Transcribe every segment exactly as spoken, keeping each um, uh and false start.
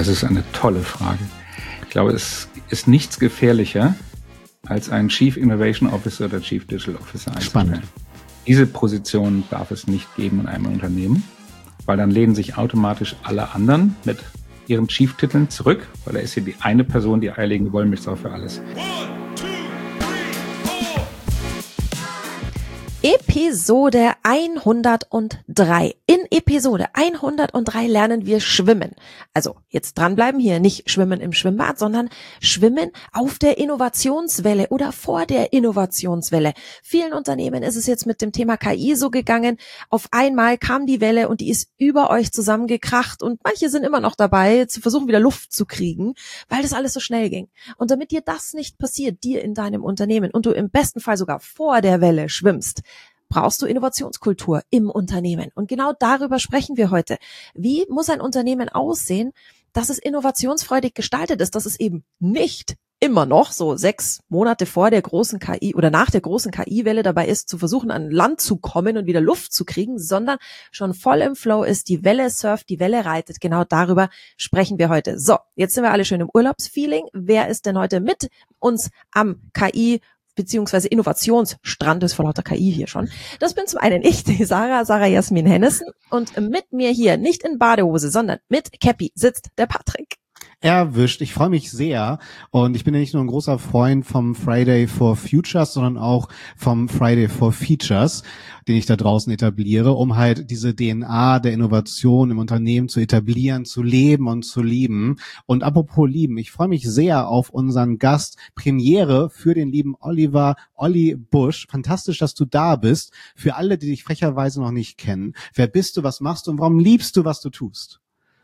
Das ist eine tolle Frage. Ich glaube, es ist nichts gefährlicher, als einen Chief Innovation Officer oder Chief Digital Officer einzustellen. Spannend. Diese Position darf es nicht geben in einem Unternehmen, weil dann lehnen sich automatisch alle anderen mit ihren Chief-Titeln zurück, weil er ist hier die eine Person, die eierlegende Wollmilchsau für alles. Episode hundertdrei. In Episode hundertdrei lernen wir schwimmen. Also jetzt dranbleiben, hier nicht schwimmen im Schwimmbad, sondern schwimmen auf der Innovationswelle oder vor der Innovationswelle. Vielen Unternehmen ist es jetzt mit dem Thema K I so gegangen. Auf einmal kam die Welle und die ist über euch zusammengekracht und manche sind immer noch dabei, zu versuchen, wieder Luft zu kriegen, weil das alles so schnell ging. Und damit dir das nicht passiert, dir in deinem Unternehmen und du im besten Fall sogar vor der Welle schwimmst, brauchst du Innovationskultur im Unternehmen. Und genau darüber sprechen wir heute. Wie muss ein Unternehmen aussehen, dass es innovationsfreudig gestaltet ist, dass es eben nicht immer noch so sechs Monate vor der großen K I oder nach der großen K I-Welle dabei ist, zu versuchen, an Land zu kommen und wieder Luft zu kriegen, sondern schon voll im Flow ist, die Welle surft, die Welle reitet. Genau darüber sprechen wir heute. So, jetzt sind wir alle schön im Urlaubsfeeling. Wer ist denn heute mit uns am K I beziehungsweise Innovationsstrand, ist vor lauter K I hier schon. Das bin zum einen ich, die Sarah, Sarah Jasmin Hennessen, und mit mir hier, nicht in Badehose, sondern mit Käppi, sitzt der Patrick. Erwischt. Ich freue mich sehr und ich bin ja nicht nur ein großer Freund vom Friday for Futures, sondern auch vom Friday for Features, den ich da draußen etabliere, um halt diese D N A der Innovation im Unternehmen zu etablieren, zu leben und zu lieben. Und apropos lieben, ich freue mich sehr auf unseren Gast, Premiere für den lieben Oliver, Olli Busch. Fantastisch, dass du da bist. Für alle, die dich frecherweise noch nicht kennen, wer bist du, was machst du und warum liebst du, was du tust?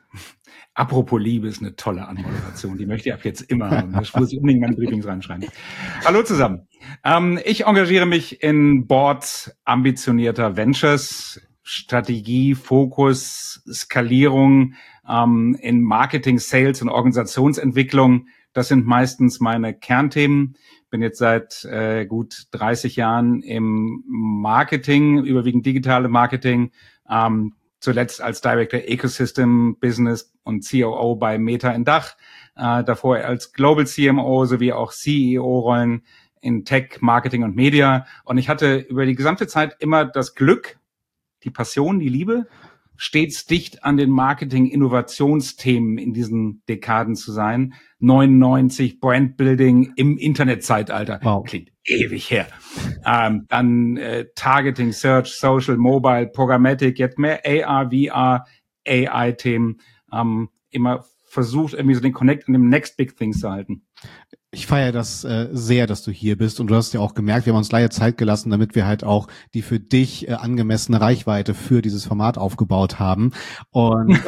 Apropos Liebe ist eine tolle Anmoderation, die möchte ich ab jetzt immer haben. Das muss ich unbedingt in meine Briefings reinschreiben. Hallo zusammen. Ähm, ich engagiere mich in Boards ambitionierter Ventures, Strategie, Fokus, Skalierung, ähm, in Marketing, Sales und Organisationsentwicklung. Das sind meistens meine Kernthemen. Bin jetzt seit äh, gut dreißig Jahren im Marketing, überwiegend digitale Marketing, ähm, zuletzt als Director Ecosystem Business und C O O bei Meta in Dach, äh, davor als Global C M O sowie auch C E O-Rollen in Tech, Marketing und Media. Und ich hatte über die gesamte Zeit immer das Glück, die Passion, die Liebe, stets dicht an den Marketing-Innovationsthemen in diesen Dekaden zu sein. neunundneunzig Brandbuilding im Internetzeitalter. Wow. Klingt ewig her. Ähm, dann äh, Targeting, Search, Social, Mobile, Programmatic, jetzt mehr A R, V R, A I-Themen. Ähm, immer versucht, irgendwie so den Connect an dem Next Big Thing zu halten. Ich feiere das äh, sehr, dass du hier bist, und du hast ja auch gemerkt, wir haben uns leider Zeit gelassen, damit wir halt auch die für dich äh, angemessene Reichweite für dieses Format aufgebaut haben. Und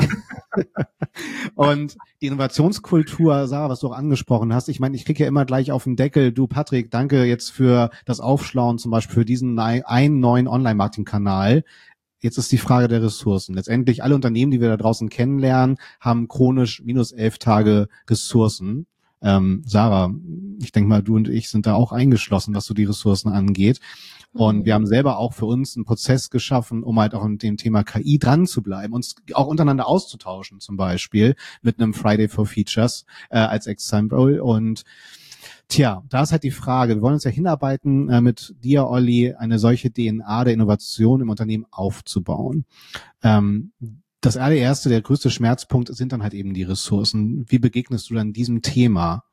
und die Innovationskultur, Sarah, was du auch angesprochen hast, ich meine, ich kriege ja immer gleich auf den Deckel, du Patrick, danke jetzt für das Aufschlauen, zum Beispiel für diesen nei- einen neuen Online-Marketing-Kanal. Jetzt ist die Frage der Ressourcen. Letztendlich alle Unternehmen, die wir da draußen kennenlernen, haben chronisch minus elf Tage Ressourcen. Ähm, Sarah, ich denke mal, du und ich sind da auch eingeschlossen, was so die Ressourcen angeht. Und wir haben selber auch für uns einen Prozess geschaffen, um halt auch an dem Thema K I dran zu bleiben, uns auch untereinander auszutauschen, zum Beispiel mit einem Friday for Features äh, als Example. Und tja, da ist halt die Frage, wir wollen uns ja hinarbeiten, äh, mit dir, Olli, eine solche D N A der Innovation im Unternehmen aufzubauen. Ähm, Das allererste, der größte Schmerzpunkt sind dann halt eben die Ressourcen. Wie begegnest du dann diesem Thema?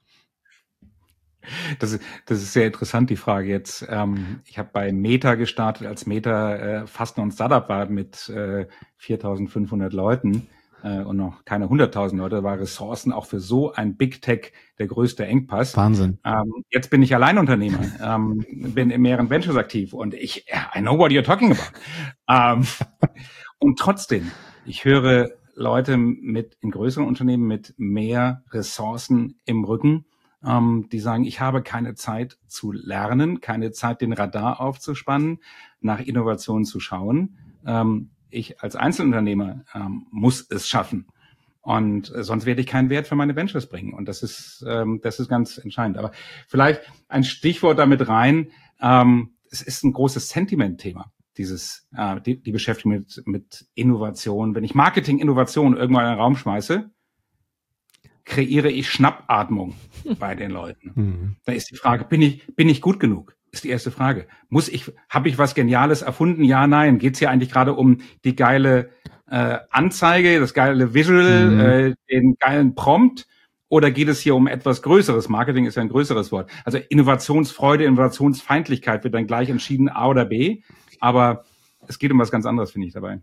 Das ist, das ist sehr interessant, die Frage jetzt. Ähm, ich habe bei Meta gestartet, als Meta äh, fast noch ein Startup war mit äh, viertausendfünfhundert Leuten äh, und noch keine hunderttausend Leute. Da war Ressourcen auch für so ein Big Tech der größte Engpass. Wahnsinn. Ähm, jetzt bin ich Alleinunternehmer, ähm, bin in mehreren Ventures aktiv und ich, I know what you're talking about. Ähm, und trotzdem, ich höre Leute mit in größeren Unternehmen mit mehr Ressourcen im Rücken, ähm, die sagen, ich habe keine Zeit zu lernen, keine Zeit, den Radar aufzuspannen, nach Innovationen zu schauen. Ähm, ich als Einzelunternehmer ähm, muss es schaffen. Und äh, sonst werde ich keinen Wert für meine Ventures bringen. Und das ist, ähm, das ist ganz entscheidend. Aber vielleicht ein Stichwort damit rein. Ähm, es ist ein großes Sentiment-Thema. Dieses, äh, die, die Beschäftigung mit, mit Innovation. Wenn ich Marketing-Innovation irgendwann in den Raum schmeiße, kreiere ich Schnappatmung bei den Leuten? Mhm. Da ist die Frage, bin ich, bin ich gut genug? Ist die erste Frage. Muss ich, habe ich was Geniales erfunden? Ja, nein. Geht es hier eigentlich gerade um die geile äh, Anzeige, das geile Visual, Mhm. äh, den geilen Prompt? Oder geht es hier um etwas Größeres? Marketing ist ja ein größeres Wort. Also Innovationsfreude, Innovationsfeindlichkeit wird dann gleich entschieden A oder B. Aber es geht um was ganz anderes, finde ich, dabei.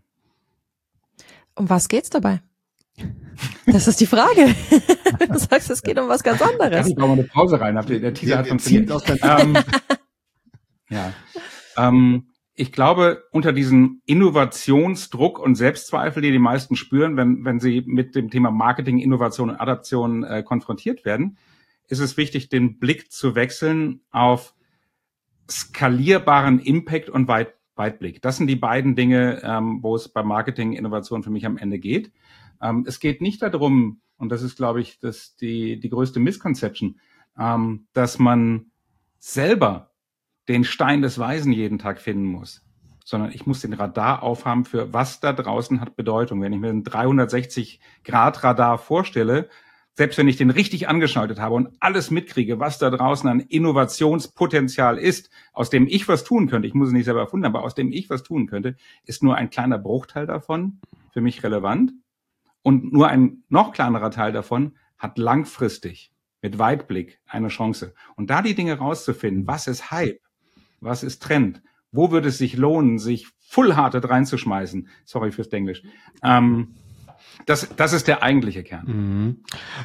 Um was geht's dabei? Das ist die Frage. Du sagst, es geht um was ganz anderes. Ich brauche mal eine Pause rein. Der Teaser hat funktioniert. Ähm, ja. Ähm, ich glaube, unter diesem Innovationsdruck und Selbstzweifel, die die meisten spüren, wenn, wenn sie mit dem Thema Marketing, Innovation und Adaption äh, konfrontiert werden, ist es wichtig, den Blick zu wechseln auf skalierbaren Impact und Weit Weitblick. Das sind die beiden Dinge, ähm, wo es bei Marketing, Innovation für mich am Ende geht. Ähm, es geht nicht darum, und das ist, glaube ich, das die, die größte Misconception, ähm, dass man selber den Stein des Weisen jeden Tag finden muss, sondern ich muss den Radar aufhaben für was da draußen hat Bedeutung. Wenn ich mir einen dreihundertsechzig Grad Radar vorstelle, selbst wenn ich den richtig angeschaltet habe und alles mitkriege, was da draußen an Innovationspotenzial ist, aus dem ich was tun könnte, ich muss es nicht selber erfunden, aber aus dem ich was tun könnte, ist nur ein kleiner Bruchteil davon für mich relevant. Und nur ein noch kleinerer Teil davon hat langfristig mit Weitblick eine Chance. Und da die Dinge rauszufinden, was ist Hype, was ist Trend, wo würde es sich lohnen, sich full-hearted reinzuschmeißen, sorry fürs Denglisch, ähm, das, das ist der eigentliche Kern. Mhm.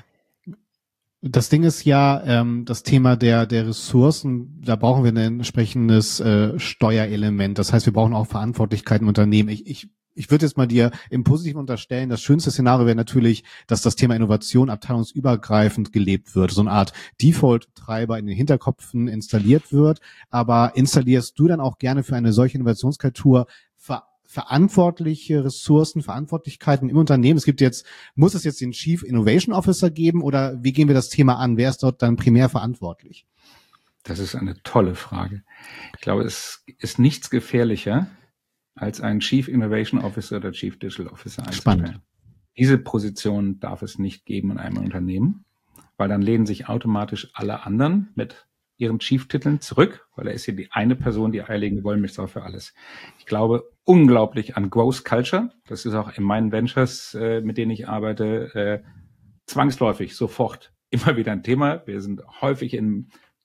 Das Ding ist ja, ähm, das Thema der der Ressourcen, da brauchen wir ein entsprechendes äh, Steuerelement. Das heißt, wir brauchen auch Verantwortlichkeiten im Unternehmen. Ich, ich Ich würde jetzt mal dir im Positiven unterstellen, das schönste Szenario wäre natürlich, dass das Thema Innovation abteilungsübergreifend gelebt wird, so eine Art Default-Treiber in den Hinterköpfen installiert wird. Aber installierst du dann auch gerne für eine solche Innovationskultur ver verantwortliche Ressourcen, Verantwortlichkeiten im Unternehmen? Es gibt jetzt, muss es jetzt den Chief Innovation Officer geben oder wie gehen wir das Thema an? Wer ist dort dann primär verantwortlich? Das ist eine tolle Frage. Ich glaube, es ist nichts gefährlicher, als einen Chief Innovation Officer oder Chief Digital Officer einzustellen. Spannend. Diese Position darf es nicht geben in einem Unternehmen, weil dann lehnen sich automatisch alle anderen mit ihren Chief-Titeln zurück, weil er ist hier die eine Person, die eierlegende Wollmilchsau für alles. Ich glaube unglaublich an Growth Culture. Das ist auch in meinen Ventures, äh, mit denen ich arbeite, äh, zwangsläufig sofort immer wieder ein Thema. Wir sind häufig in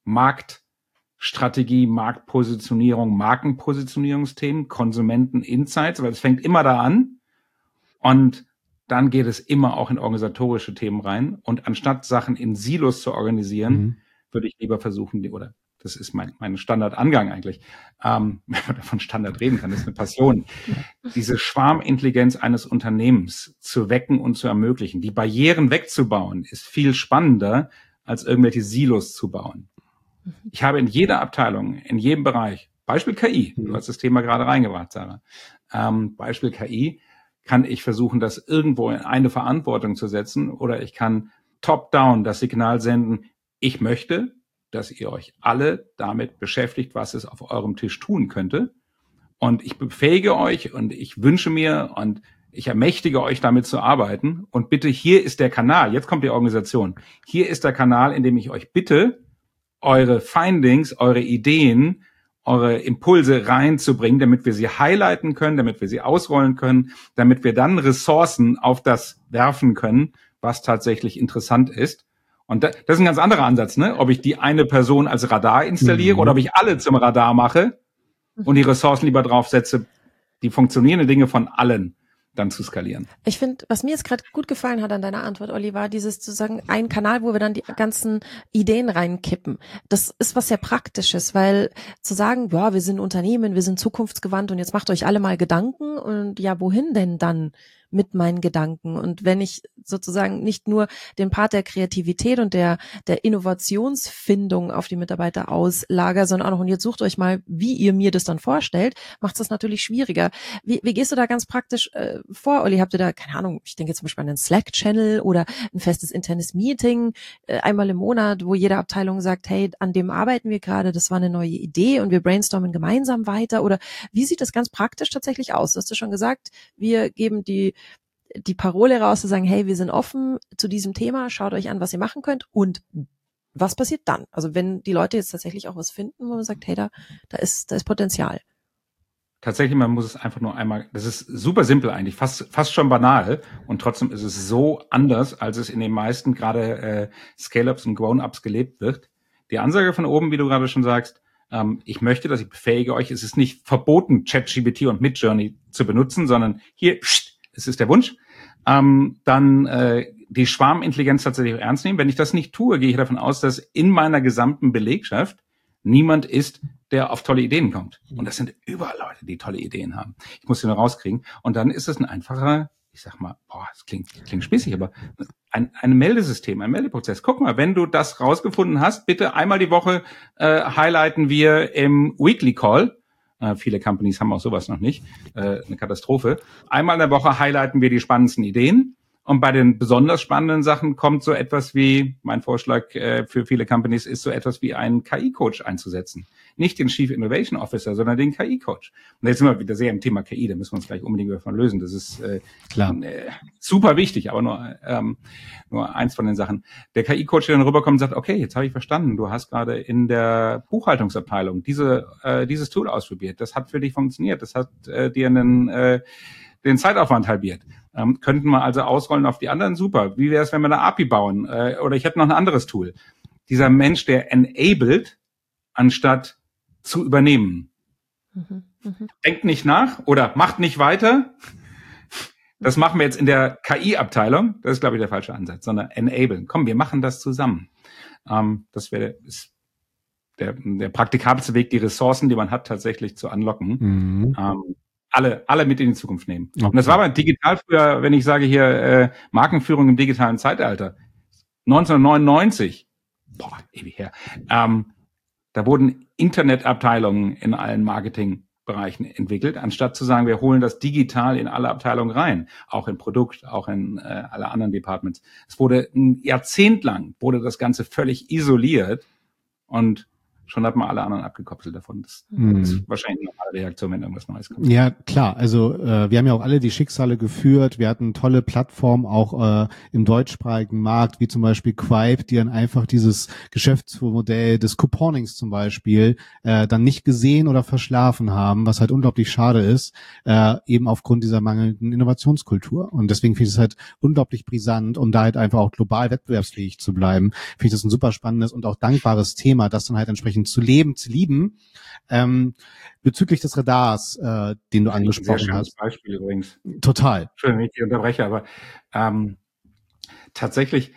Marktstrategie, Marktpositionierung, Markenpositionierungsthemen, Konsumenten-Insights, weil es fängt immer da an und dann geht es immer auch in organisatorische Themen rein. Und anstatt Sachen in Silos zu organisieren, mhm. würde ich lieber versuchen, die, oder das ist mein, mein Standardangang eigentlich, ähm, wenn man davon Standard reden kann, das ist eine Passion, diese Schwarmintelligenz eines Unternehmens zu wecken und zu ermöglichen. Die Barrieren wegzubauen ist viel spannender, als irgendwelche Silos zu bauen. Ich habe in jeder Abteilung, in jedem Bereich, Beispiel K I, du hast das Thema gerade reingebracht, Sarah, ähm, Beispiel K I, kann ich versuchen, das irgendwo in eine Verantwortung zu setzen oder ich kann top-down das Signal senden, ich möchte, dass ihr euch alle damit beschäftigt, was es auf eurem Tisch tun könnte. Und ich befähige euch und ich wünsche mir und ich ermächtige euch, damit zu arbeiten. Und bitte, hier ist der Kanal. Jetzt kommt die Organisation. Hier ist der Kanal, in dem ich euch bitte, eure Findings, eure Ideen, eure Impulse reinzubringen, damit wir sie highlighten können, damit wir sie ausrollen können, damit wir dann Ressourcen auf das werfen können, was tatsächlich interessant ist. Und das ist ein ganz anderer Ansatz, ne? Ob ich die eine Person als Radar installiere mhm. oder ob ich alle zum Radar mache und die Ressourcen lieber draufsetze, die funktionierenden Dinge von allen dann zu skalieren. Ich finde, was mir jetzt gerade gut gefallen hat an deiner Antwort, Olli, war dieses zu sagen, ein Kanal, wo wir dann die ganzen Ideen reinkippen. Das ist was sehr Praktisches, weil zu sagen, ja, wir sind Unternehmen, wir sind zukunftsgewandt und jetzt macht euch alle mal Gedanken und ja, wohin denn dann mit meinen Gedanken? Und wenn ich sozusagen nicht nur den Part der Kreativität und der der Innovationsfindung auf die Mitarbeiter auslager, sondern auch noch, und jetzt sucht euch mal, wie ihr mir das dann vorstellt, macht es das natürlich schwieriger. Wie, wie gehst du da ganz praktisch äh, vor, Olli? Habt ihr da, keine Ahnung, ich denke jetzt zum Beispiel an einen Slack-Channel oder ein festes internes Meeting äh, einmal im Monat, wo jede Abteilung sagt, hey, an dem arbeiten wir gerade, das war eine neue Idee und wir brainstormen gemeinsam weiter? Oder wie sieht das ganz praktisch tatsächlich aus? Du hast ja schon gesagt, wir geben die die Parole raus zu sagen, hey, wir sind offen zu diesem Thema, schaut euch an, was ihr machen könnt und was passiert dann? Also wenn die Leute jetzt tatsächlich auch was finden, wo man sagt, hey, da, da ist, da ist Potenzial. Tatsächlich, man muss es einfach nur einmal, das ist super simpel eigentlich, fast fast schon banal und trotzdem ist es so anders, als es in den meisten gerade äh, Scale-Ups und Grown-Ups gelebt wird. Die Ansage von oben, wie du gerade schon sagst, ähm, ich möchte, dass ich befähige euch, es ist nicht verboten, ChatGPT und Midjourney zu benutzen, sondern hier, pst, es ist der Wunsch. Ähm, dann äh, die Schwarmintelligenz tatsächlich ernst nehmen. Wenn ich das nicht tue, gehe ich davon aus, dass in meiner gesamten Belegschaft niemand ist, der auf tolle Ideen kommt. Und das sind überall Leute, die tolle Ideen haben. Ich muss sie nur rauskriegen. Und dann ist es ein einfacher, ich sag mal, boah, das klingt, klingt spießig, aber ein, ein Meldesystem, ein Meldeprozess. Guck mal, wenn du das rausgefunden hast, bitte einmal die Woche äh, highlighten wir im Weekly Call. Äh, viele Companies haben auch sowas noch nicht. Äh, eine Katastrophe. Einmal in der Woche highlighten wir die spannendsten Ideen. Und bei den besonders spannenden Sachen kommt so etwas wie, mein Vorschlag äh, für viele Companies ist so etwas wie einen K I-Coach einzusetzen. Nicht den Chief Innovation Officer, sondern den K I-Coach. Und jetzt sind wir wieder sehr im Thema K I, da müssen wir uns gleich unbedingt davon lösen. Das ist äh, Klar. Äh, super wichtig, aber nur ähm, nur eins von den Sachen. Der K I-Coach, der dann rüberkommt und sagt, okay, jetzt habe ich verstanden, du hast gerade in der Buchhaltungsabteilung diese äh, dieses Tool ausprobiert. Das hat für dich funktioniert. Das hat äh, dir einen äh, den Zeitaufwand halbiert. Ähm, könnten wir also ausrollen auf die anderen? Super. Wie wäre es, wenn wir eine A P I bauen? Äh, oder ich hätte noch ein anderes Tool. Dieser Mensch, der enabled, anstatt zu übernehmen. Mhm, mh. Denkt nicht nach oder macht nicht weiter. Das machen wir jetzt in der K I-Abteilung. Das ist, glaube ich, der falsche Ansatz, sondern enablen. Komm, wir machen das zusammen. Ähm, das wäre der, der praktikabelste Weg, die Ressourcen, die man hat, tatsächlich zu unlocken. Mhm. Ähm, alle, alle mit in die Zukunft nehmen. Okay. Und das war aber digital früher, wenn ich sage hier äh, Markenführung im digitalen Zeitalter. neunzehnhundertneunundneunzig, boah, ewig her, ähm, da wurden Internetabteilungen in allen Marketingbereichen entwickelt, anstatt zu sagen, wir holen das digital in alle Abteilungen rein, auch in Produkt, auch in äh, alle anderen Departments. Es wurde ein Jahrzehnt lang, wurde das Ganze völlig isoliert und schon hat man alle anderen abgekoppelt davon. Das hm. ist wahrscheinlich eine normale Reaktion, wenn irgendwas Neues kommt. Ja, klar. Also äh, wir haben ja auch alle die Schicksale geführt. Wir hatten tolle Plattformen auch äh, im deutschsprachigen Markt, wie zum Beispiel Quipe, die dann einfach dieses Geschäftsmodell des Couponings zum Beispiel äh, dann nicht gesehen oder verschlafen haben, was halt unglaublich schade ist, äh, eben aufgrund dieser mangelnden Innovationskultur. Und deswegen finde ich es halt unglaublich brisant, um da halt einfach auch global wettbewerbsfähig zu bleiben. Finde ich das ein super spannendes und auch dankbares Thema, das dann halt entsprechend zu leben, zu lieben. Ähm, bezüglich des Radars, äh, den du angesprochen sehr hast. Beispiel übrigens. Total. Entschuldigung, wenn ich dich unterbreche, aber ähm, tatsächlich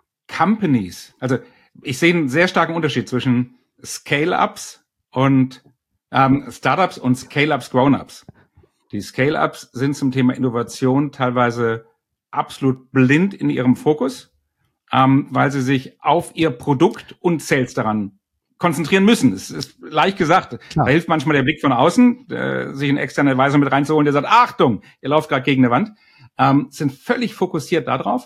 Companies, also ich sehe einen sehr starken Unterschied zwischen Scale-Ups und ähm, Startups und Scale-Ups, Grown-Ups. Die Scale-Ups sind zum Thema Innovation teilweise absolut blind in ihrem Fokus, ähm, weil sie sich auf ihr Produkt und Sales daran konzentrieren müssen. Es ist leicht gesagt. Klar. Da hilft manchmal der Blick von außen, äh, sich einen externen Advisor mit reinzuholen, der sagt, Achtung, ihr lauft gerade gegen eine Wand. Ähm, sind völlig fokussiert darauf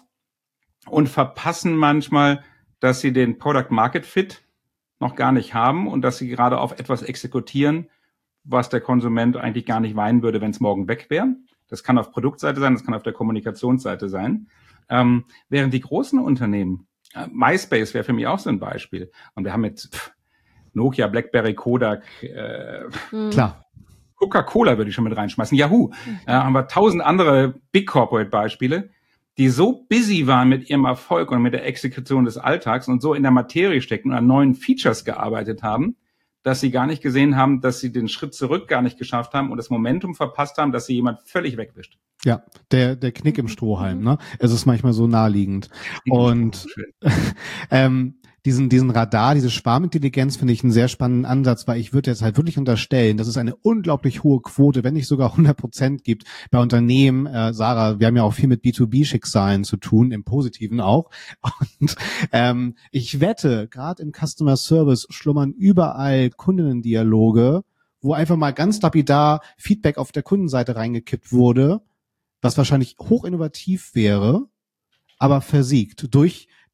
und verpassen manchmal, dass sie den Product Market Fit noch gar nicht haben und dass sie gerade auf etwas exekutieren, was der Konsument eigentlich gar nicht weinen würde, wenn es morgen weg wäre. Das kann auf Produktseite sein, das kann auf der Kommunikationsseite sein. Ähm, während die großen Unternehmen, äh, MySpace wäre für mich auch so ein Beispiel. Und wir haben mit pff, Nokia, BlackBerry, Kodak, äh, mhm. klar. Coca-Cola würde ich schon mit reinschmeißen. Yahoo. Mhm. Äh, haben wir tausend andere Big Corporate Beispiele, die so busy waren mit ihrem Erfolg und mit der Exekution des Alltags und so in der Materie stecken und an neuen Features gearbeitet haben, dass sie gar nicht gesehen haben, dass sie den Schritt zurück gar nicht geschafft haben und das Momentum verpasst haben, dass sie jemand völlig wegwischt. Ja, der der Knick im Strohhalm, ne? Es ist manchmal so naheliegend. Und ähm, diesen diesen Radar, diese Schwarmintelligenz finde ich einen sehr spannenden Ansatz, weil ich würde jetzt halt wirklich unterstellen, dass es eine unglaublich hohe Quote, wenn nicht sogar hundert Prozent gibt bei Unternehmen. Äh, Sarah, wir haben ja auch viel mit B zwei B-Schicksalen zu tun, im Positiven auch. Und ähm, ich wette, gerade im Customer Service schlummern überall Kundinnendialoge, wo einfach mal ganz lapidar Feedback auf der Kundenseite reingekippt wurde, was wahrscheinlich hochinnovativ wäre, aber versiegt durch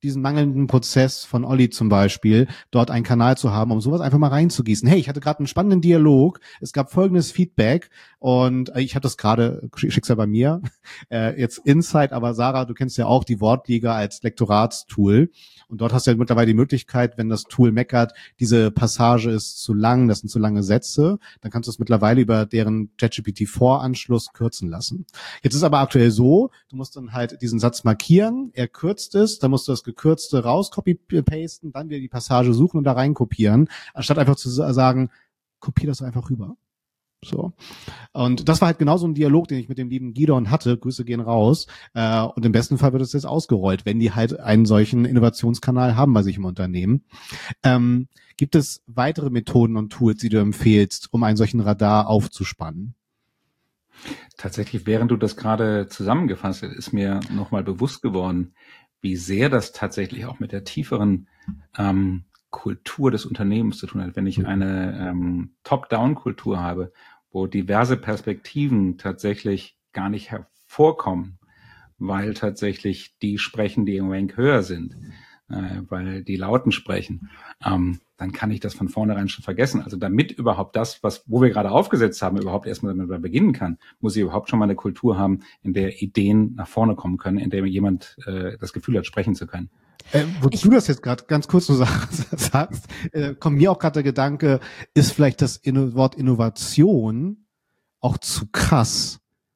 diesen mangelnden Prozess von Olli zum Beispiel, dort einen Kanal zu haben, um sowas einfach mal reinzugießen. Hey, ich hatte gerade einen spannenden Dialog, es gab folgendes Feedback und ich habe das gerade, Schicksal bei mir, äh, jetzt Insight, aber Sarah, du kennst ja auch die Wortliga als Lektoratstool und dort hast du ja mittlerweile die Möglichkeit, wenn das Tool meckert, diese Passage ist zu lang, das sind zu lange Sätze, dann kannst du es mittlerweile über deren ChatGPT vier Anschluss kürzen lassen. Jetzt ist aber aktuell so, du musst dann halt diesen Satz markieren, er kürzt es, dann musst du das Gekürzte raus copy-pasten, dann wieder die Passage suchen und da rein kopieren, anstatt einfach zu sagen, kopier das einfach rüber. So. Und das war halt genau so ein Dialog, den ich mit dem lieben Gidon hatte. Grüße gehen raus. Äh, und im besten Fall wird es jetzt ausgerollt, wenn die halt einen solchen Innovationskanal haben bei sich im Unternehmen. Ähm, gibt es weitere Methoden und Tools, die du empfehlst, um einen solchen Radar aufzuspannen? Tatsächlich, während du das gerade zusammengefasst hast, ist mir nochmal bewusst geworden, wie sehr das tatsächlich auch mit der tieferen ähm, Kultur des Unternehmens zu tun hat. Wenn ich eine ähm, Top-Down-Kultur habe, wo diverse Perspektiven tatsächlich gar nicht hervorkommen, weil tatsächlich die sprechen, die im Rank höher sind, äh, weil die Lauten sprechen, ähm, dann kann ich das von vornherein schon vergessen. Also damit überhaupt das, was wo wir gerade aufgesetzt haben, überhaupt erstmal damit beginnen kann, muss ich überhaupt schon mal eine Kultur haben, in der Ideen nach vorne kommen können, in der jemand äh, das Gefühl hat, sprechen zu können. Äh, wo ich, du das jetzt gerade ganz kurz so sagst, äh, kommt mir auch gerade der Gedanke, ist vielleicht das Inno- Wort Innovation auch zu krass?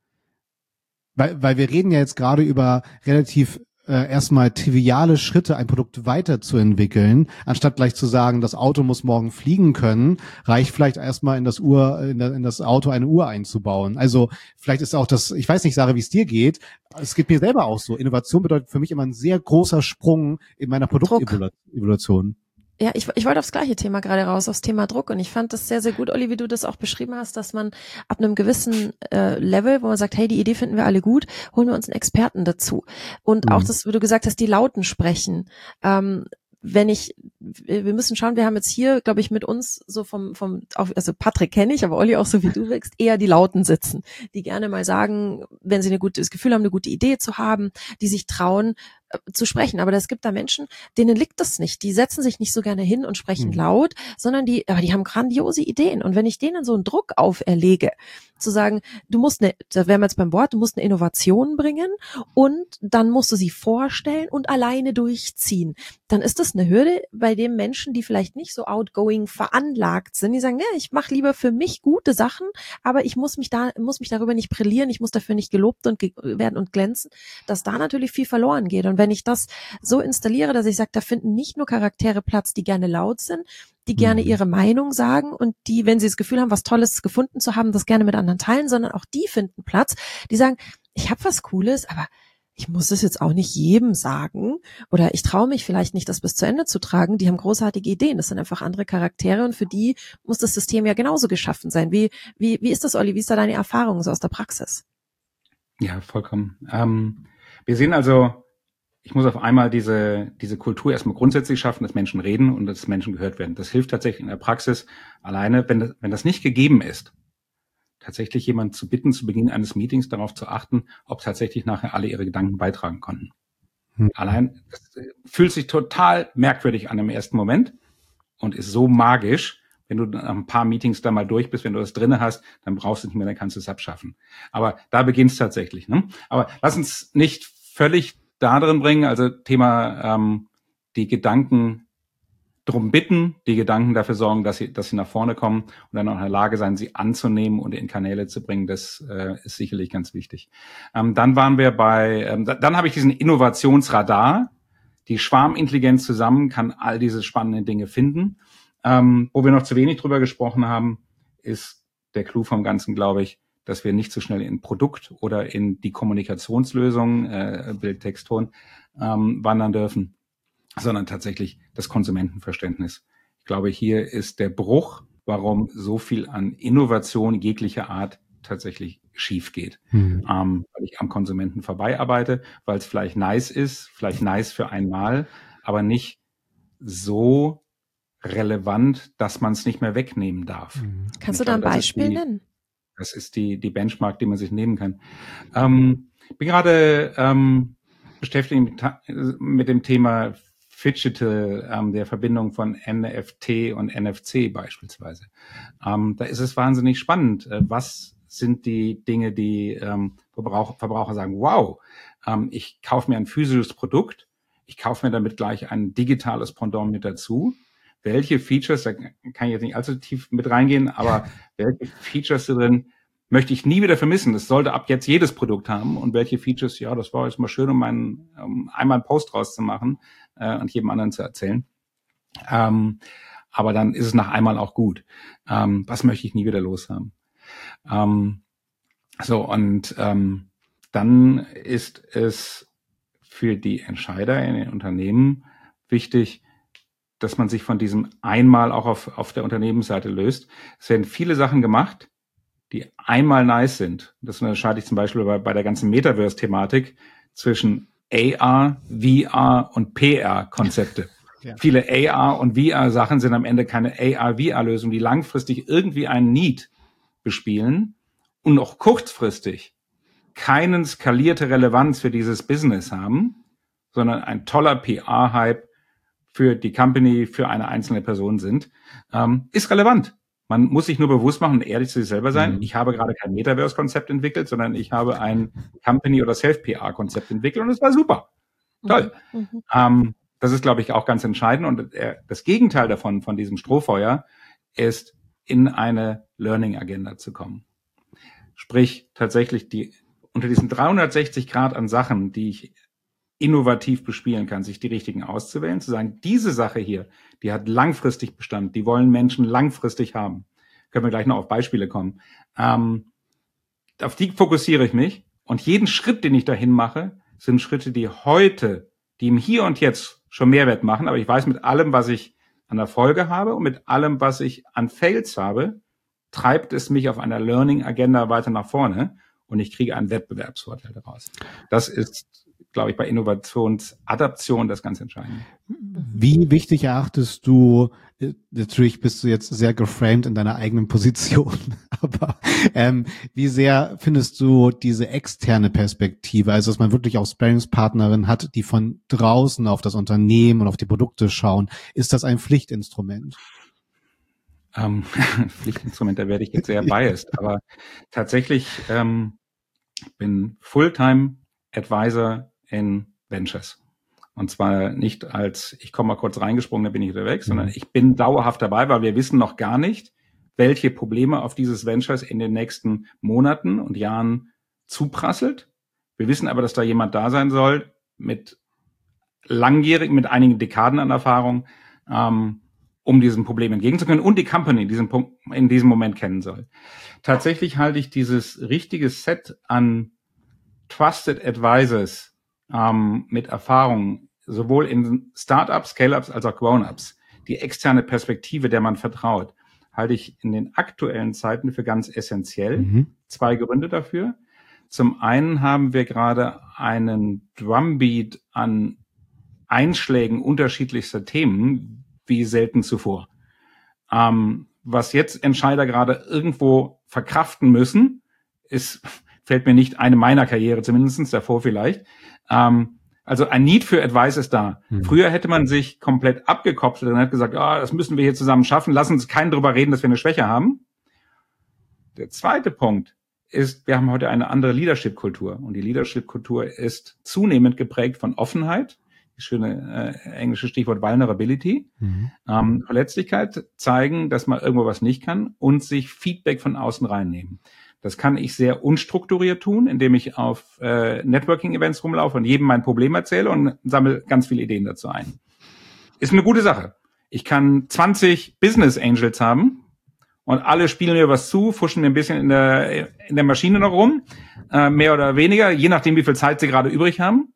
Weil, weil wir reden ja jetzt gerade über relativ äh, erstmal triviale Schritte, ein Produkt weiterzuentwickeln, anstatt gleich zu sagen, das Auto muss morgen fliegen können, reicht vielleicht erstmal in das Uhr, in, der, in das Auto eine Uhr einzubauen. Also vielleicht ist auch das, ich weiß nicht, Sarah, wie es dir geht, es geht mir selber auch so. Innovation bedeutet für mich immer ein sehr großer Sprung in meiner Produktevolution. Ja, ich, ich wollte aufs gleiche Thema gerade raus, aufs Thema Druck. Und ich fand das sehr, sehr gut, Olli, wie du das auch beschrieben hast, dass man ab einem gewissen äh, Level, wo man sagt, hey, die Idee finden wir alle gut, holen wir uns einen Experten dazu. Und mhm. auch das, wie du gesagt hast, die Lauten sprechen. Ähm, wenn ich, wir müssen schauen, wir haben jetzt hier, glaube ich, mit uns so vom, vom, also Patrick kenne ich, aber Olli auch so wie du wirkst, eher die Lauten sitzen, die gerne mal sagen, wenn sie ein gutes Gefühl haben, eine gute Idee zu haben, die sich trauen, zu sprechen. Aber es gibt da Menschen, denen liegt das nicht. Die setzen sich nicht so gerne hin und sprechen mhm. laut, sondern die, aber die haben grandiose Ideen. Und wenn ich denen so einen Druck auferlege, zu sagen, du musst eine, da wären wir jetzt beim Wort, du musst eine Innovation bringen und dann musst du sie vorstellen und alleine durchziehen, dann ist das eine Hürde bei den Menschen, die vielleicht nicht so outgoing veranlagt sind. Die sagen, ja, ich mache lieber für mich gute Sachen, aber ich muss mich da, muss mich darüber nicht brillieren, ich muss dafür nicht gelobt und ge- werden und glänzen, dass da natürlich viel verloren geht. Und wenn ich das so installiere, dass ich sage, da finden nicht nur Charaktere Platz, die gerne laut sind, die gerne ihre Meinung sagen und die, wenn sie das Gefühl haben, was Tolles gefunden zu haben, das gerne mit anderen teilen, sondern auch die finden Platz, die sagen, ich habe was Cooles, aber ich muss es jetzt auch nicht jedem sagen oder ich traue mich vielleicht nicht, das bis zu Ende zu tragen. Die haben großartige Ideen, das sind einfach andere Charaktere und für die muss das System ja genauso geschaffen sein. Wie, wie, wie ist das, Olli? Wie ist da deine Erfahrung so aus der Praxis? Ja, vollkommen. Ähm, wir sehen also, ich muss auf einmal diese, diese Kultur erstmal grundsätzlich schaffen, dass Menschen reden und dass Menschen gehört werden. Das hilft tatsächlich in der Praxis alleine, wenn das, wenn das nicht gegeben ist, tatsächlich jemanden zu bitten, zu Beginn eines Meetings darauf zu achten, ob tatsächlich nachher alle ihre Gedanken beitragen konnten. Hm. Allein, das fühlt sich total merkwürdig an im ersten Moment und ist so magisch. Wenn du nach ein paar Meetings da mal durch bist, wenn du das drinne hast, dann brauchst du nicht mehr, dann kannst du es abschaffen. Aber da beginnt es tatsächlich. Ne? Aber lass uns nicht völlig da drin bringen, also Thema ähm, die Gedanken drum bitten, die Gedanken dafür sorgen, dass sie, dass sie nach vorne kommen und dann auch in der Lage sein, sie anzunehmen und in Kanäle zu bringen, das äh, ist sicherlich ganz wichtig. Ähm, dann waren wir bei, ähm, da, dann habe ich diesen Innovationsradar, die Schwarmintelligenz zusammen kann all diese spannenden Dinge finden. Ähm, wo wir noch zu wenig drüber gesprochen haben, ist der Clou vom Ganzen, glaube ich, dass wir nicht so schnell in Produkt oder in die Kommunikationslösung, äh, Bild, Text, Ton, ähm, wandern dürfen, sondern tatsächlich das Konsumentenverständnis. Ich glaube, hier ist der Bruch, warum so viel an Innovation jeglicher Art tatsächlich schief geht. Mhm. Ähm, weil ich am Konsumenten vorbei arbeite, weil es vielleicht nice ist, vielleicht nice für einmal, aber nicht so relevant, dass man es nicht mehr wegnehmen darf. Mhm. Kannst du da ein Beispiel nennen? Das ist die, die Benchmark, die man sich nehmen kann. Ähm, ich bin gerade ähm, beschäftige mich mit dem Thema Phygital, ähm, der Verbindung von N F T und N F C beispielsweise. Ähm, da ist es wahnsinnig spannend. Äh, was sind die Dinge, die ähm, Verbraucher, Verbraucher sagen, wow, ähm, ich kaufe mir ein physisches Produkt, ich kaufe mir damit gleich ein digitales Pendant mit dazu. Welche Features, da kann ich jetzt nicht allzu tief mit reingehen, aber welche Features drin möchte ich nie wieder vermissen. Das sollte ab jetzt jedes Produkt haben. Und welche Features, ja, das war jetzt mal schön, um, meinen, um einmal einen Post rauszumachen äh, und jedem anderen zu erzählen. Ähm, aber dann ist es nach einmal auch gut. Ähm, was möchte ich nie wieder loshaben? Ähm, so, und ähm, dann ist es für die Entscheider in den Unternehmen wichtig, dass man sich von diesem einmal auch auf, auf der Unternehmensseite löst. Es werden viele Sachen gemacht, die einmal nice sind. Das unterscheide ich zum Beispiel bei, bei der ganzen Metaverse-Thematik zwischen A R, V R und P R-Konzepte. Ja. Viele A R und V R-Sachen sind am Ende keine A R-V R-Lösungen, die langfristig irgendwie einen Need bespielen und auch kurzfristig keinen skalierte Relevanz für dieses Business haben, sondern ein toller P R-Hype für die Company, für eine einzelne Person sind, ähm, ist relevant. Man muss sich nur bewusst machen und ehrlich zu sich selber sein. Mhm. Ich habe gerade kein Metaverse-Konzept entwickelt, sondern ich habe ein Company- oder Self-P R-Konzept entwickelt und es war super. Mhm. Toll. Mhm. Ähm, das ist, glaube ich, auch ganz entscheidend. Und äh, das Gegenteil davon, von diesem Strohfeuer, ist, in eine Learning-Agenda zu kommen. Sprich, tatsächlich die unter diesen dreihundertsechzig Grad an Sachen, die ich innovativ bespielen kann, sich die richtigen auszuwählen, zu sagen, diese Sache hier, die hat langfristig Bestand, die wollen Menschen langfristig haben. Können wir gleich noch auf Beispiele kommen. Ähm, auf die fokussiere ich mich und jeden Schritt, den ich dahin mache, sind Schritte, die heute, die im Hier und Jetzt schon Mehrwert machen, aber ich weiß, mit allem, was ich an Erfolge habe und mit allem, was ich an Fails habe, treibt es mich auf einer Learning-Agenda weiter nach vorne und ich kriege einen Wettbewerbsvorteil daraus. Das ist, glaube ich, bei Innovationsadaption das ganz Entscheidende. Wie wichtig erachtest du, natürlich bist du jetzt sehr geframed in deiner eigenen Position, aber ähm, wie sehr findest du diese externe Perspektive, also dass man wirklich auch Sparringspartnerin hat, die von draußen auf das Unternehmen und auf die Produkte schauen, ist das ein Pflichtinstrument? Ähm, Pflichtinstrument, da werde ich jetzt sehr biased, aber tatsächlich ähm, bin Fulltime Advisor in Ventures. Und zwar nicht als, ich komme mal kurz reingesprungen, dann bin ich wieder weg, mhm. sondern ich bin dauerhaft dabei, weil wir wissen noch gar nicht, welche Probleme auf dieses Ventures in den nächsten Monaten und Jahren zuprasselt. Wir wissen aber, dass da jemand da sein soll mit langjährig, mit einigen Dekaden an Erfahrung, ähm, um diesem Problem entgegenzukommen und die Company in diesem Punkt, in diesem Moment kennen soll. Tatsächlich halte ich dieses richtige Set an Trusted Advisors ähm, mit Erfahrung, sowohl in Startups, Scale-Ups als auch Grown-Ups, die externe Perspektive, der man vertraut, halte ich in den aktuellen Zeiten für ganz essentiell. Mhm. Zwei Gründe dafür. Zum einen haben wir gerade einen Drumbeat an Einschlägen unterschiedlichster Themen, wie selten zuvor. Ähm, was jetzt Entscheider gerade irgendwo verkraften müssen, ist, fällt mir nicht eine meiner Karriere, zumindest davor vielleicht. Ähm, also ein Need für Advice ist da. Mhm. Früher hätte man sich komplett abgekoppelt und hat gesagt, ah, das müssen wir hier zusammen schaffen, lass uns keinen drüber reden, dass wir eine Schwäche haben. Der zweite Punkt ist, wir haben heute eine andere Leadership-Kultur und die Leadership-Kultur ist zunehmend geprägt von Offenheit, das schöne äh, englische Stichwort Vulnerability, mhm. ähm, Verletzlichkeit, zeigen, dass man irgendwo was nicht kann und sich Feedback von außen reinnehmen. Das kann ich sehr unstrukturiert tun, indem ich auf äh, Networking-Events rumlaufe und jedem mein Problem erzähle und sammle ganz viele Ideen dazu ein. Ist eine gute Sache. Ich kann zwanzig Business Angels haben und alle spielen mir was zu, fuschen mir ein bisschen in der in der Maschine noch rum, äh, mehr oder weniger, je nachdem, wie viel Zeit sie gerade übrig haben.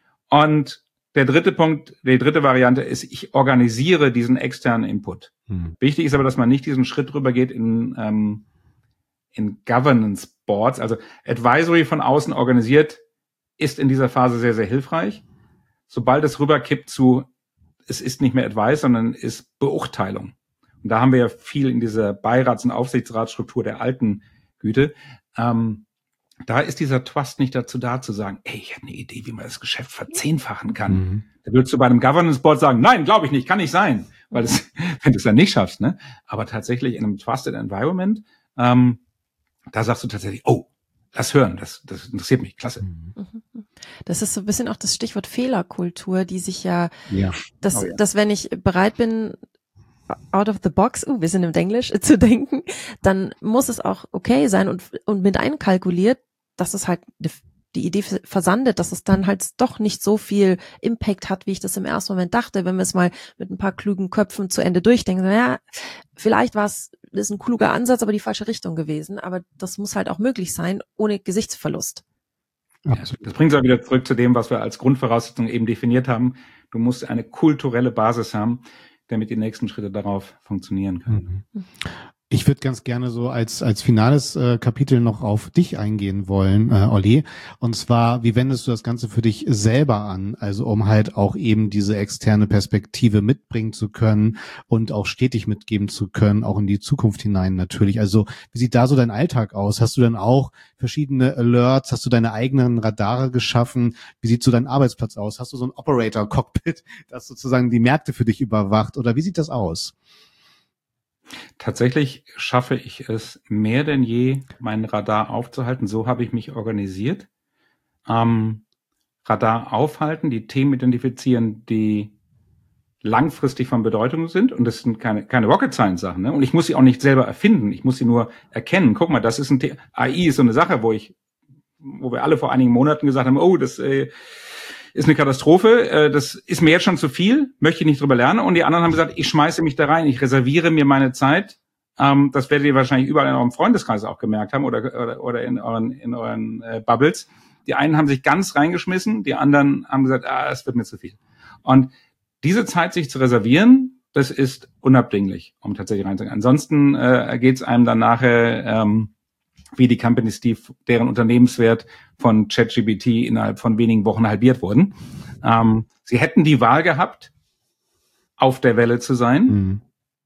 Und der dritte Punkt, die dritte Variante ist, ich organisiere diesen externen Input. Hm. Wichtig ist aber, dass man nicht diesen Schritt rübergeht in ähm, in Governance Boards, also Advisory von außen organisiert, ist in dieser Phase sehr, sehr hilfreich. Sobald es rüberkippt zu, es ist nicht mehr Advice, sondern ist Beurteilung. Und da haben wir ja viel in dieser Beirats- und Aufsichtsratsstruktur der alten Güte. Ähm, da ist dieser Trust nicht dazu da, zu sagen, ey, ich habe eine Idee, wie man das Geschäft verzehnfachen kann. Mhm. Da würdest du bei einem Governance Board sagen, nein, glaube ich nicht, kann nicht sein, weil das, wenn du es dann nicht schaffst, ne? Aber tatsächlich in einem Trusted Environment, ähm, da sagst du tatsächlich, oh, lass hören, das, das interessiert mich, klasse. Das ist so ein bisschen auch das Stichwort Fehlerkultur, die sich ja, Ja. dass, Oh ja. dass wenn ich bereit bin, out of the box, uh, wir sind im Englisch, zu denken, dann muss es auch okay sein und, und mit einkalkuliert, dass es halt die Idee versandet, dass es dann halt doch nicht so viel Impact hat, wie ich das im ersten Moment dachte, wenn wir es mal mit ein paar klugen Köpfen zu Ende durchdenken. Naja, vielleicht war es, das ist ein kluger Ansatz, aber die falsche Richtung gewesen. Aber das muss halt auch möglich sein, ohne Gesichtsverlust. Also das bringt uns auch wieder zurück zu dem, was wir als Grundvoraussetzung eben definiert haben. Du musst eine kulturelle Basis haben, damit die nächsten Schritte darauf funktionieren können. Mhm. Ich würde ganz gerne so als als finales äh, Kapitel noch auf dich eingehen wollen, äh, Olli. Und zwar, wie wendest du das Ganze für dich selber an? Also um halt auch eben diese externe Perspektive mitbringen zu können und auch stetig mitgeben zu können, auch in die Zukunft hinein natürlich. Also wie sieht da so dein Alltag aus? Hast du dann auch verschiedene Alerts? Hast du deine eigenen Radare geschaffen? Wie sieht so dein Arbeitsplatz aus? Hast du so ein Operator-Cockpit, das sozusagen die Märkte für dich überwacht? Oder wie sieht das aus? Tatsächlich schaffe ich es mehr denn je, meinen Radar aufzuhalten. So habe ich mich organisiert. Ähm, Radar aufhalten, die Themen identifizieren, die langfristig von Bedeutung sind. Und das sind keine, keine Rocket Science Sachen. Ne? Und ich muss sie auch nicht selber erfinden. Ich muss sie nur erkennen. Guck mal, das ist ein Thema. A I ist so eine Sache, wo ich, wo wir alle vor einigen Monaten gesagt haben, oh, das äh, ist eine Katastrophe, äh, das ist mir jetzt schon zu viel, möchte ich nicht drüber lernen. Und die anderen haben gesagt, ich schmeiße mich da rein, ich reserviere mir meine Zeit. Ähm, das werdet ihr wahrscheinlich überall in eurem Freundeskreis auch gemerkt haben oder oder, oder in euren in euren äh, Bubbles. Die einen haben sich ganz reingeschmissen, die anderen haben gesagt, ah, es wird mir zu viel. Und diese Zeit sich zu reservieren, das ist unabdinglich, um tatsächlich reinzugehen. Ansonsten äh, geht es einem dann nachher ähm, wie die Companies, die deren Unternehmenswert von ChatGPT innerhalb von wenigen Wochen halbiert wurden. Ähm, sie hätten die Wahl gehabt, auf der Welle zu sein, mhm.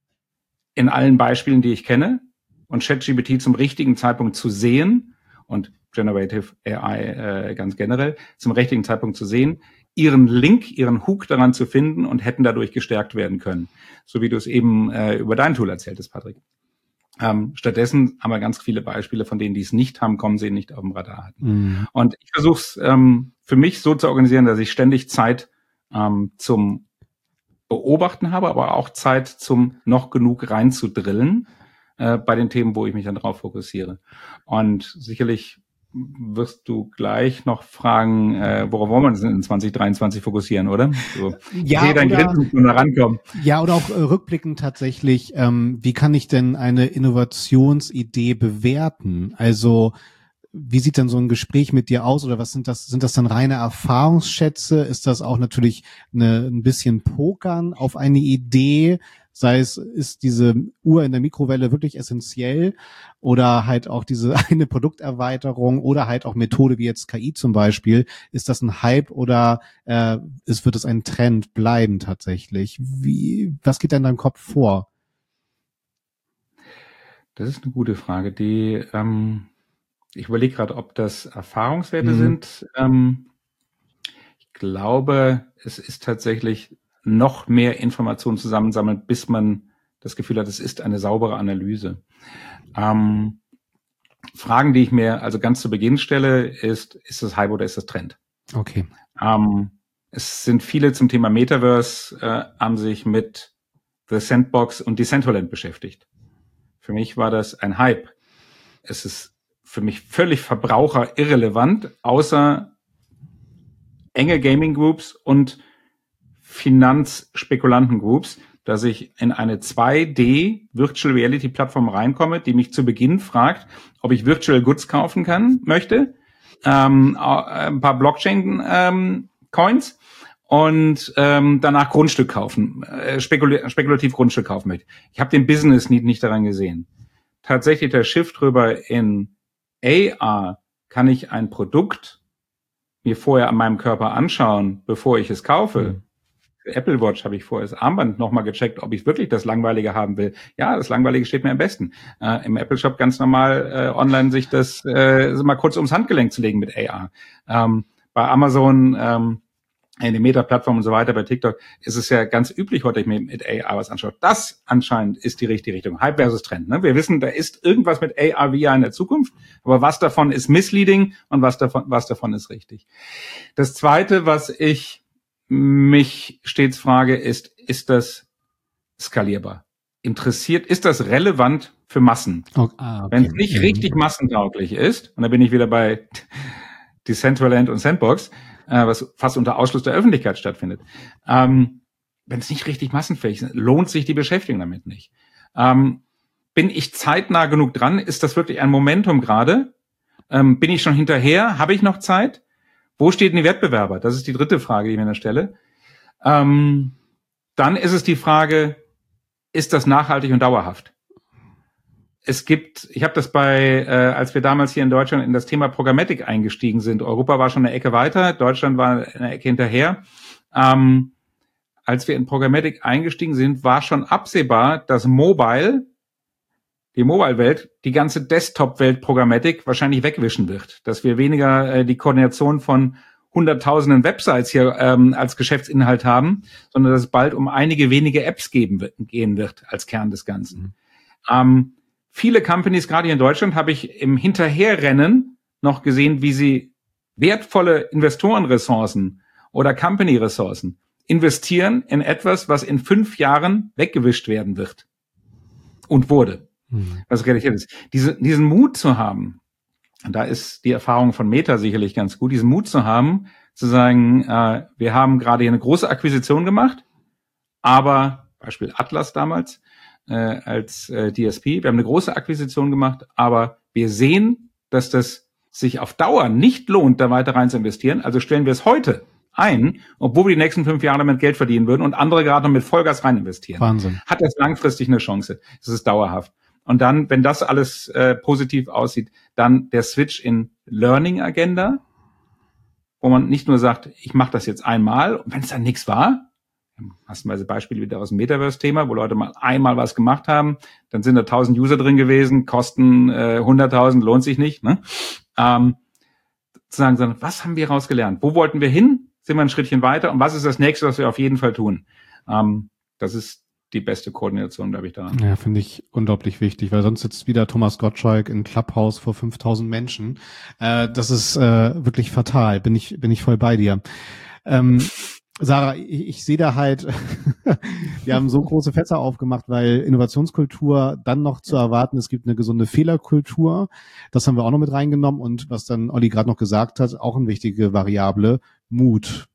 in allen Beispielen, die ich kenne, und ChatGPT zum richtigen Zeitpunkt zu sehen und Generative A I äh, ganz generell zum richtigen Zeitpunkt zu sehen, ihren Link, ihren Hook daran zu finden und hätten dadurch gestärkt werden können. So wie du es eben äh, über dein Tool erzähltest, Patrick. Ähm, stattdessen haben wir ganz viele Beispiele von denen, die es nicht haben, kommen sie nicht auf dem Radar hatten. Mhm. Und ich versuche es ähm, für mich so zu organisieren, dass ich ständig Zeit ähm, zum Beobachten habe, aber auch Zeit zum noch genug reinzudrillen äh, bei den Themen, wo ich mich dann drauf fokussiere. Und sicherlich wirst du gleich noch fragen, äh, worauf wollen wir uns in zwanzig dreiundzwanzig fokussieren, oder? So. Ja, ich sehe dein Grinsen schon da rankommen. Ja, oder auch äh, rückblickend tatsächlich, ähm, wie kann ich denn eine Innovationsidee bewerten? Also wie sieht dann so ein Gespräch mit dir aus oder was sind das? Sind das dann reine Erfahrungsschätze? Ist das auch natürlich eine, ein bisschen Pokern auf eine Idee? Sei es, ist diese Uhr in der Mikrowelle wirklich essentiell oder halt auch diese eine Produkterweiterung oder halt auch Methode wie jetzt K I zum Beispiel. Ist das ein Hype oder äh, ist, wird es ein Trend bleiben tatsächlich? Wie, was geht da in deinem Kopf vor? Das ist eine gute Frage. Die, ähm, ich überlege gerade, ob das Erfahrungswerte mhm. sind. Ähm, ich glaube, es ist tatsächlich noch mehr Informationen zusammensammeln, bis man das Gefühl hat, es ist eine saubere Analyse. Ähm, Fragen, die ich mir also ganz zu Beginn stelle, ist, ist das Hype oder ist das Trend? Okay. Ähm, es sind viele zum Thema Metaverse, äh, haben sich mit The Sandbox und Decentraland beschäftigt. Für mich war das ein Hype. Es ist für mich völlig verbraucherirrelevant, außer enge Gaming Groups und Finanzspekulanten-Groups, dass ich in eine zwei D Virtual Reality Plattform reinkomme, die mich zu Beginn fragt, ob ich Virtual Goods kaufen kann, möchte, ähm, ein paar Blockchain ähm, Coins und ähm, danach Grundstück kaufen, äh, spekul- spekulativ Grundstück kaufen möchte. Ich habe den Business Need nicht daran gesehen. Tatsächlich der Shift rüber in A R, kann ich ein Produkt mir vorher an meinem Körper anschauen, bevor ich es kaufe. Mhm. Apple Watch habe ich vorher das Armband nochmal gecheckt, ob ich wirklich das Langweilige haben will. Ja, das Langweilige steht mir am besten. Äh, Im Apple Shop ganz normal äh, online sich das äh, mal kurz ums Handgelenk zu legen mit A R. Ähm, bei Amazon, ähm, in den Meta-Plattformen und so weiter, bei TikTok ist es ja ganz üblich, heute ich mir mit A R was anschaue. Das anscheinend ist die richtige Richtung. Hype versus Trend. Ne? Wir wissen, da ist irgendwas mit A R, V R in der Zukunft, aber was davon ist misleading und was davon, was davon ist richtig. Das Zweite, was ich mich stets frage, ist, ist das skalierbar? Interessiert, ist das relevant für Massen? Okay. Ah, okay. Wenn es nicht richtig massentauglich ist, und da bin ich wieder bei Decentraland und Sandbox, was fast unter Ausschluss der Öffentlichkeit stattfindet. Ähm, wenn es nicht richtig massenfähig ist, lohnt sich die Beschäftigung damit nicht. Ähm, bin ich zeitnah genug dran? Ist das wirklich ein Momentum gerade? Ähm, bin ich schon hinterher? Habe ich noch Zeit? Wo stehen die Wettbewerber? Das ist die dritte Frage, die ich mir da stelle. Ähm, dann ist es die Frage, ist das nachhaltig und dauerhaft? Es gibt, ich habe das bei, äh, als wir damals hier in Deutschland in das Thema Programmatic eingestiegen sind, Europa war schon eine Ecke weiter, Deutschland war eine Ecke hinterher. Ähm, als wir in Programmatic eingestiegen sind, war schon absehbar, dass Mobile, die Mobile-Welt, die ganze Desktop-Welt Programmatic wahrscheinlich wegwischen wird. Dass wir weniger äh, die Koordination von hunderttausenden Websites hier ähm, als Geschäftsinhalt haben, sondern dass es bald um einige wenige Apps geben wird, gehen wird als Kern des Ganzen. Mhm. Ähm, Viele Companies, gerade hier in Deutschland, habe ich im Hinterherrennen noch gesehen, wie sie wertvolle Investorenressourcen oder Company-Ressourcen investieren in etwas, was in fünf Jahren weggewischt werden wird. Und wurde. Mhm. Was realisiert ist. Diese, diesen Mut zu haben, und da ist die Erfahrung von Meta sicherlich ganz gut, diesen Mut zu haben, zu sagen, äh, wir haben gerade hier eine große Akquisition gemacht, aber, Beispiel Atlas damals, Äh, als äh, D S P. Wir haben eine große Akquisition gemacht, aber wir sehen, dass das sich auf Dauer nicht lohnt, da weiter rein zu investieren. Also stellen wir es heute ein, obwohl wir die nächsten fünf Jahre damit Geld verdienen würden und andere gerade noch mit Vollgas rein investieren. Wahnsinn. Hat das langfristig eine Chance. Das ist dauerhaft. Und dann, wenn das alles äh, positiv aussieht, dann der Switch in Learning Agenda, wo man nicht nur sagt, ich mache das jetzt einmal und wenn es dann nichts war, massenweise Beispiele wieder aus dem Metaverse-Thema, wo Leute mal einmal was gemacht haben, dann sind da tausend User drin gewesen, kosten äh, hunderttausend, lohnt sich nicht. Ne? Ähm, zu sagen, was haben wir rausgelernt? Wo wollten wir hin? Sind wir ein Schrittchen weiter? Und was ist das Nächste, was wir auf jeden Fall tun? Ähm, das ist die beste Koordination, glaube ich, daran. Ja, finde ich unglaublich wichtig, weil sonst sitzt wieder Thomas Gottschalk in Clubhouse vor fünftausend Menschen. Äh, das ist äh, wirklich fatal. Bin ich, bin ich voll bei dir. Ähm, Sarah, ich, ich sehe da halt, wir haben so große Fässer aufgemacht, weil Innovationskultur dann noch zu erwarten, es gibt eine gesunde Fehlerkultur, das haben wir auch noch mit reingenommen und was dann Olli gerade noch gesagt hat, auch eine wichtige Variable, Mut.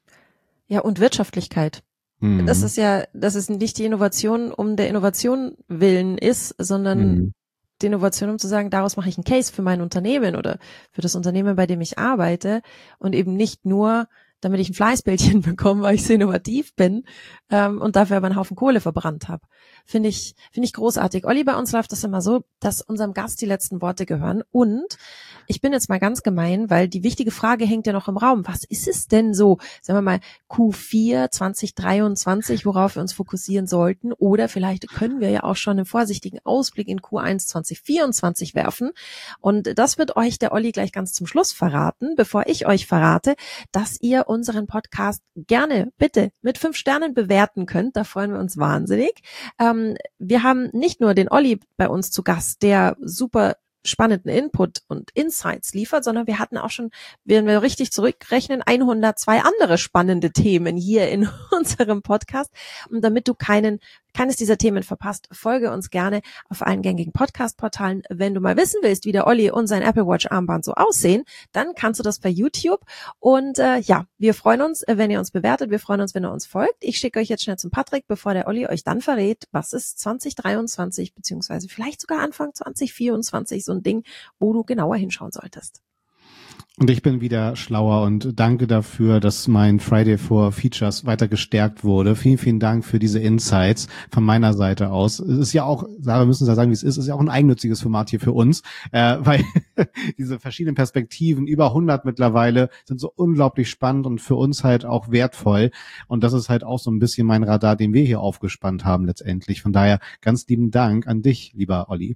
Ja, und Wirtschaftlichkeit. Mhm. Das ist ja, dass es nicht die Innovation um der Innovation willen ist, sondern mhm. die Innovation, um zu sagen, daraus mache ich einen Case für mein Unternehmen oder für das Unternehmen, bei dem ich arbeite und eben nicht nur damit ich ein Fleißbällchen bekomme, weil ich so innovativ bin ähm, und dafür aber einen Haufen Kohle verbrannt habe. Finde ich finde ich großartig. Olli, bei uns läuft das immer so, dass unserem Gast die letzten Worte gehören. Und ich bin jetzt mal ganz gemein, weil die wichtige Frage hängt ja noch im Raum. Was ist es denn so, sagen wir mal, Q vier zwanzig dreiundzwanzig, worauf wir uns fokussieren sollten? Oder vielleicht können wir ja auch schon einen vorsichtigen Ausblick in Q eins zwanzig vierundzwanzig werfen. Und das wird euch der Olli gleich ganz zum Schluss verraten, bevor ich euch verrate, dass ihr unseren Podcast gerne bitte mit fünf Sternen bewerten könnt. Da freuen wir uns wahnsinnig. Ähm, wir haben nicht nur den Olli bei uns zu Gast, der super spannenden Input und Insights liefert, sondern wir hatten auch schon, wenn wir richtig zurückrechnen, hundertzwei andere spannende Themen hier in unserem Podcast. Und damit du keinen keines dieser Themen verpasst, folge uns gerne auf allen gängigen Podcast-Portalen. Wenn du mal wissen willst, wie der Olli und sein Apple Watch Armband so aussehen, dann kannst du das bei YouTube. Und äh, ja, wir freuen uns, wenn ihr uns bewertet. Wir freuen uns, wenn ihr uns folgt. Ich schicke euch jetzt schnell zum Patrick, bevor der Olli euch dann verrät, was ist zwanzig dreiundzwanzig beziehungsweise vielleicht sogar Anfang zwanzig vierundzwanzig so ein Ding, wo du genauer hinschauen solltest. Und ich bin wieder schlauer und danke dafür, dass mein Friday for Features weiter gestärkt wurde. Vielen, vielen Dank für diese Insights von meiner Seite aus. Es ist ja auch, Sarah, wir müssen ja sagen, wie es ist, es ist ja auch ein eigennütziges Format hier für uns, äh, weil diese verschiedenen Perspektiven, über hundert mittlerweile, sind so unglaublich spannend und für uns halt auch wertvoll. Und das ist halt auch so ein bisschen mein Radar, den wir hier aufgespannt haben letztendlich. Von daher ganz lieben Dank an dich, lieber Olli.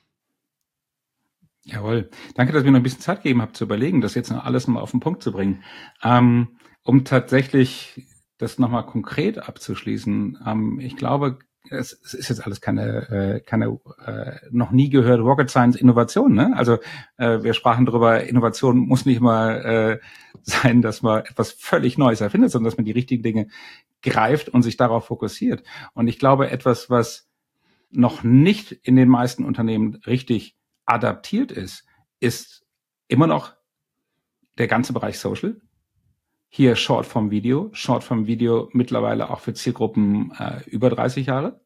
Jawohl. Danke, dass ihr mir noch ein bisschen Zeit gegeben habt zu überlegen, das jetzt noch alles mal auf den Punkt zu bringen. Ähm, um tatsächlich das nochmal konkret abzuschließen, ähm, ich glaube, es, es ist jetzt alles keine, äh, keine äh, noch nie gehört Rocket Science Innovation. Ne? Also äh, wir sprachen darüber, Innovation muss nicht immer äh, sein, dass man etwas völlig Neues erfindet, sondern dass man die richtigen Dinge greift und sich darauf fokussiert. Und ich glaube, etwas, was noch nicht in den meisten Unternehmen richtig adaptiert ist, ist immer noch der ganze Bereich Social. Hier Shortform-Video, Shortform-Video mittlerweile auch für Zielgruppen äh, über dreißig Jahre.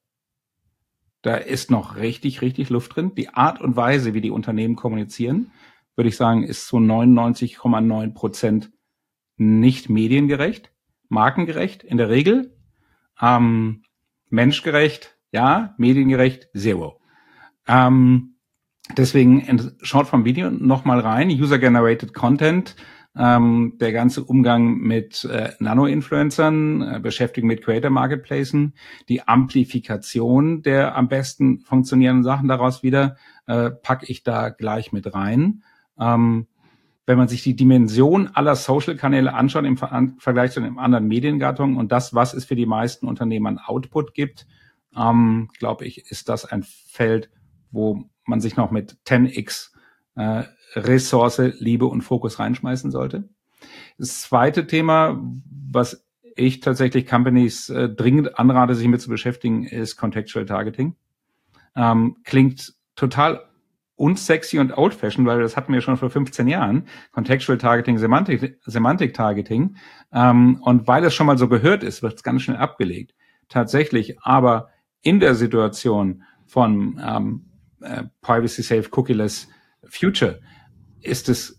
Da ist noch richtig, richtig Luft drin. Die Art und Weise, wie die Unternehmen kommunizieren, würde ich sagen, ist zu neunundneunzig Komma neun Prozent nicht mediengerecht, markengerecht in der Regel, ähm, menschgerecht, ja, mediengerecht, zero. Ähm, Deswegen in Shortform-Video nochmal rein, User-Generated Content, ähm, der ganze Umgang mit äh, Nano-Influencern, äh, Beschäftigung mit Creator-Marketplacen, die Amplifikation der am besten funktionierenden Sachen daraus wieder, äh, packe ich da gleich mit rein. Ähm, wenn man sich die Dimension aller Social-Kanäle anschaut im Ver- Vergleich zu den anderen Mediengattungen und das, was es für die meisten Unternehmen an Output gibt, ähm, glaube ich, ist das ein Feld, wo man sich noch mit zehn x äh, Ressource, Liebe und Fokus reinschmeißen sollte. Das zweite Thema, was ich tatsächlich Companies äh, dringend anrate, sich mit zu beschäftigen, ist Contextual Targeting. Ähm, klingt total unsexy und old-fashioned, weil das hatten wir schon vor fünfzehn Jahren. Contextual Targeting, Semantik, Semantic Targeting. Ähm, und weil es schon mal so gehört ist, wird es ganz schnell abgelegt. Tatsächlich aber in der Situation von ähm, äh, Privacy-Safe, Cookie-less Future ist es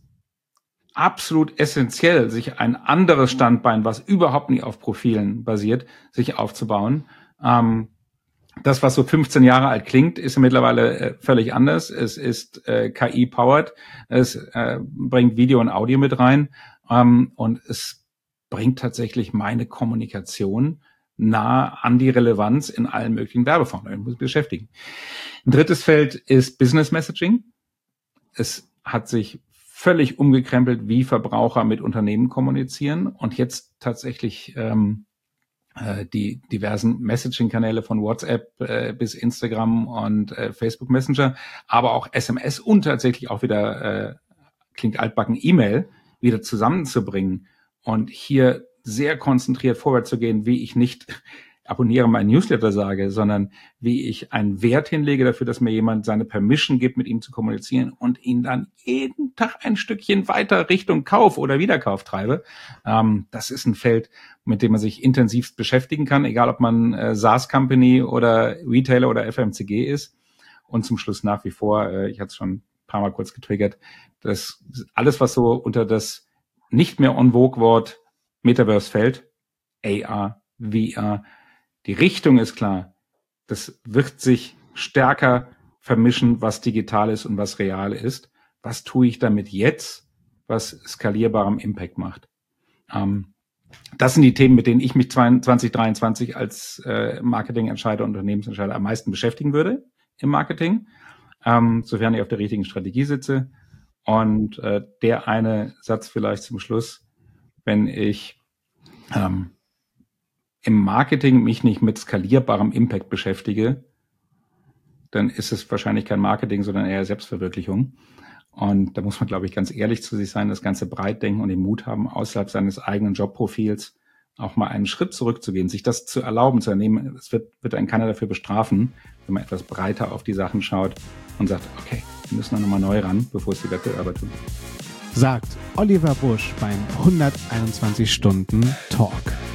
absolut essentiell, sich ein anderes Standbein, was überhaupt nicht auf Profilen basiert, sich aufzubauen. Ähm, das, was so fünfzehn Jahre alt klingt, ist mittlerweile äh, völlig anders. Es ist äh, K I-powered, es äh, bringt Video und Audio mit rein ähm, und es bringt tatsächlich meine Kommunikation nah an die Relevanz in allen möglichen Werbeformen. Ich muss mich beschäftigen. Ein drittes Feld ist Business Messaging. Es hat sich völlig umgekrempelt, wie Verbraucher mit Unternehmen kommunizieren und jetzt tatsächlich ähm, äh, die diversen Messaging-Kanäle von WhatsApp äh, bis Instagram und äh, Facebook Messenger, aber auch S M S und tatsächlich auch wieder, äh, klingt altbacken, E-Mail wieder zusammenzubringen und hier sehr konzentriert vorwärts zu gehen, wie ich nicht abonniere meinen Newsletter sage, sondern wie ich einen Wert hinlege dafür, dass mir jemand seine Permission gibt, mit ihm zu kommunizieren und ihn dann jeden Tag ein Stückchen weiter Richtung Kauf oder Wiederkauf treibe. Ähm, das ist ein Feld, mit dem man sich intensivst beschäftigen kann, egal ob man äh, SaaS-Company oder Retailer oder F M C G ist. Und zum Schluss nach wie vor, äh, ich hatte es schon ein paar Mal kurz getriggert, dass alles, was so unter das nicht mehr en vogue Wort Metaverse fällt, A R, V R, die Richtung ist klar. Das wird sich stärker vermischen, was digital ist und was real ist. Was tue ich damit jetzt, was skalierbarem Impact macht? Ähm, das sind die Themen, mit denen ich mich zwanzig dreiundzwanzig als äh, Marketingentscheider und Unternehmensentscheider am meisten beschäftigen würde im Marketing, ähm, sofern ich auf der richtigen Strategie sitze. Und äh, der eine Satz vielleicht zum Schluss, wenn ich ähm, im Marketing mich nicht mit skalierbarem Impact beschäftige, dann ist es wahrscheinlich kein Marketing, sondern eher Selbstverwirklichung. Und da muss man, glaube ich, ganz ehrlich zu sich sein, das Ganze breit denken und den Mut haben, außerhalb seines eigenen Jobprofils auch mal einen Schritt zurückzugehen, sich das zu erlauben, zu ernehmen. Es wird, wird einen keiner dafür bestrafen, wenn man etwas breiter auf die Sachen schaut und sagt, okay, wir müssen noch mal neu ran, bevor es die Wettbewerber tun. Sagt Oliver Busch beim hunderteinundzwanzig Stunden Talk.